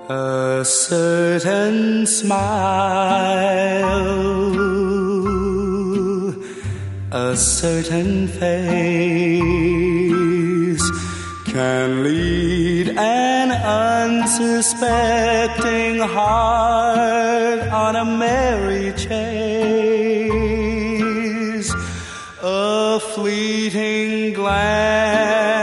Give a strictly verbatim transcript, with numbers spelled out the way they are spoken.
A certain smile, a certain face can lead an unsuspecting heart on a merry chase. A fleeting glance